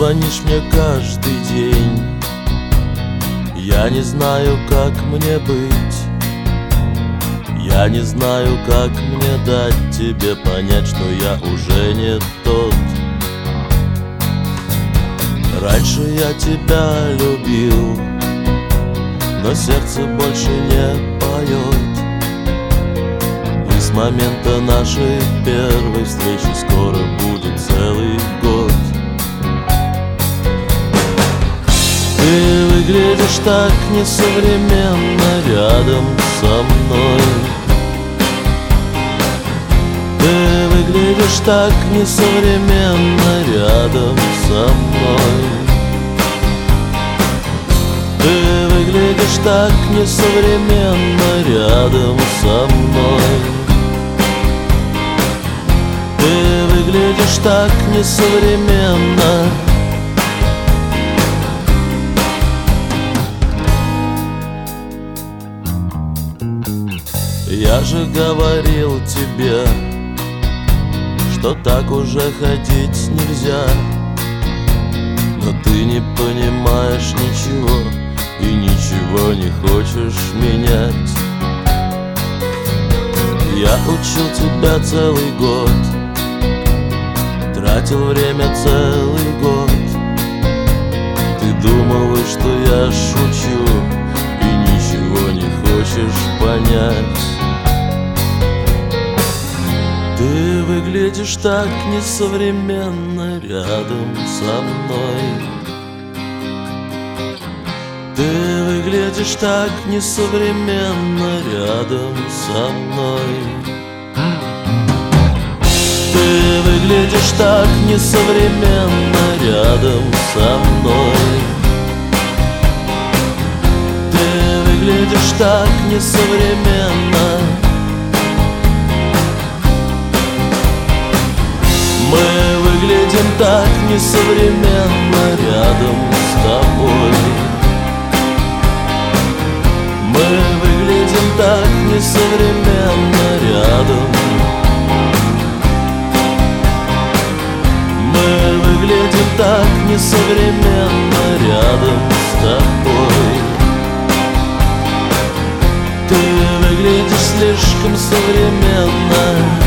звонишь мне каждый день. Я не знаю, как мне быть. Я не знаю, как мне дать тебе понять, что я уже не тот. Раньше я тебя любил, но сердце больше не поет. И с момента нашей первой встречи скоро будет целый год. Ты выглядишь так несовременно рядом со мной. Ты выглядишь так несовременно рядом со мной. Ты выглядишь так несовременно рядом со мной. Ты выглядишь так несовременно. Я же говорил тебе, что так уже ходить нельзя. Но ты не понимаешь ничего и ничего не хочешь менять. Я учил тебя целый год, тратил время целый год. Ты думала, что я шучу, и ничего не хочешь понять. Ты выглядишь так несовременно рядом со мной. Ты выглядишь так несовременно рядом со мной. Ты выглядишь так несовременно рядом со мной. Ты выглядишь так несовременно. Мы выглядим так несовременно рядом с тобой. Мы выглядим так несовременно рядом. Мы выглядим так несовременно рядом с тобой. Ты выглядишь слишком современно.